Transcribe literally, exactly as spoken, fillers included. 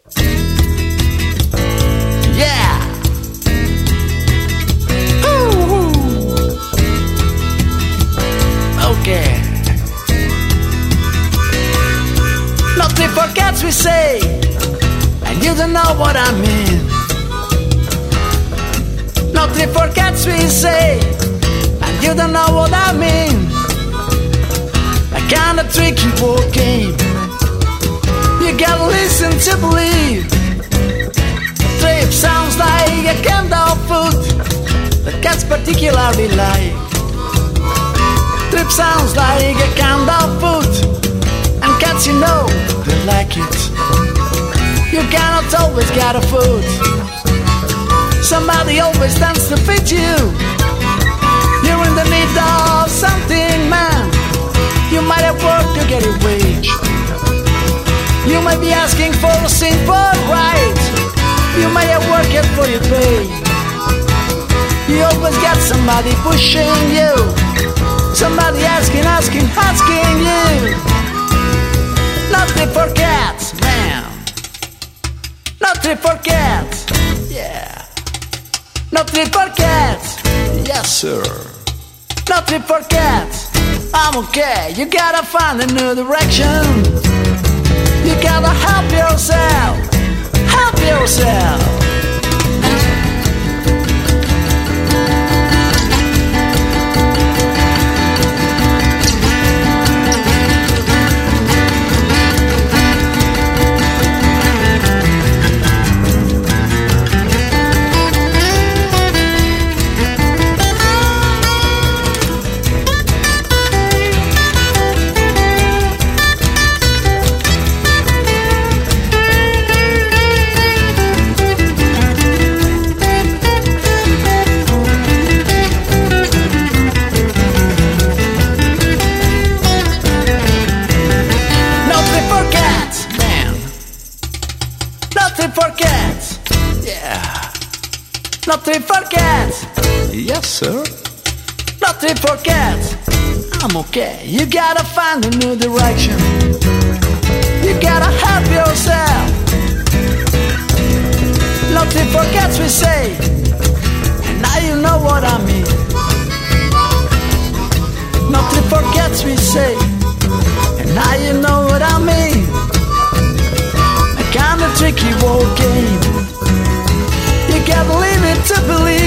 Yeah. Ooh. Okay. Nothing forgets we say, and you don't know what I mean. Nothing forgets we say, and you don't know what I mean. A kind of tricky ball game. You gotta listen to believe. Trip sounds like a kind of food that cats particularly like. Trip sounds like a kind of food, and cats, you know, they like it. You cannot always get a food. Somebody always stands to feed you. You're in the need of something, man. You might have worked to get a wage. You might be asking for a simple right. You might have worked for your pay. You always got somebody pushing you. Somebody asking, asking, asking you. Nothing for cats, man. Nothing for cats, yeah. Nothing for cats, yes sir. Nothing for cats, I'm okay. You gotta find a new direction. You gotta help yourself. Help yourself. Nothing for cats, yeah. Nothing for cats, yes sir. Nothing for cats, I'm okay. You gotta find a new direction. You gotta help yourself. Nothing for cats we say, and now you know what I mean. Nothing for cats we say, and now you know what I mean. Kind of tricky war game. You gotta leave it to believe.